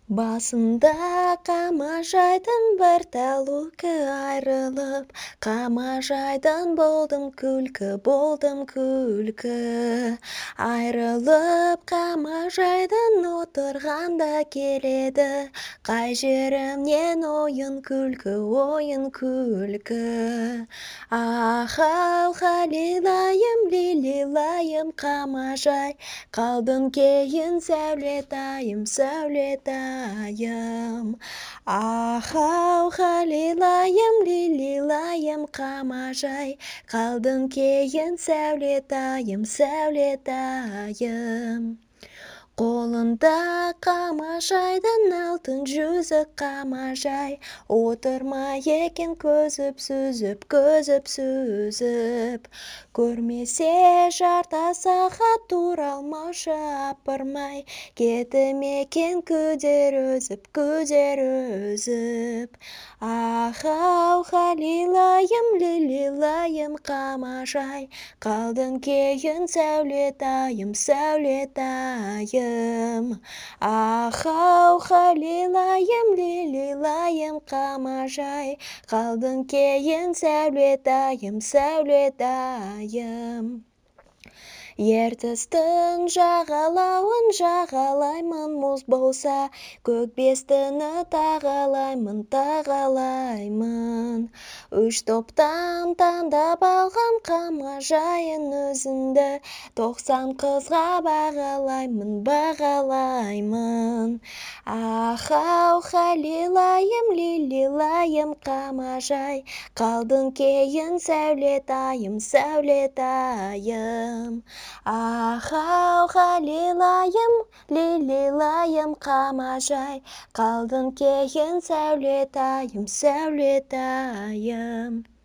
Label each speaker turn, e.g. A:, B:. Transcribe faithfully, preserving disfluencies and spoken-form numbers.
A: Басында қамажайдың бір тәлукі айрылып, қамажайдан болдым күлкі, болдым күлкі. Айрылып қамажайдан отырғанда келеді, қай жерімнен ойын күлкі, ойын күлкі. Ахау халилайым, лилилайым қамажай, қалдың кейін сәулетайым, сәулетайым. Ахау халилайым, лилилайым қамажай, қалдың кейін сәулетайым, сәулетайым. Қолында қамажайдың алтын жүзік қамажай, отырмай екен көзіп сүзіп, көзіп сүзіп. Көрмесе жарта сағат тура алмаушы апырмай, кетім екен күдер өзіп, күдер өзіп. Ахау халилайым, лилилайым қамажай, қалдың кейін сәулетайым, сәулетайым. Ахау халилайым, лилилайым қамажай, қалдың кейін сәулетайым, сәулетайым. Ертістің жағалауын жағалаймын, мұз болса, көк бестіні тағалаймын, тағалаймын. Үш топтан таңдап алған қамажайын өзіңді, тоқсан қызға бағалаймын, бағалаймын. Ахау халилайым, лилилайым қамажай, қалдың кейін сәулетайым, сәулетайым. Ахау халилайым, лилилайым қамажай, қалдың кейін сәулетайым, сәулетайым.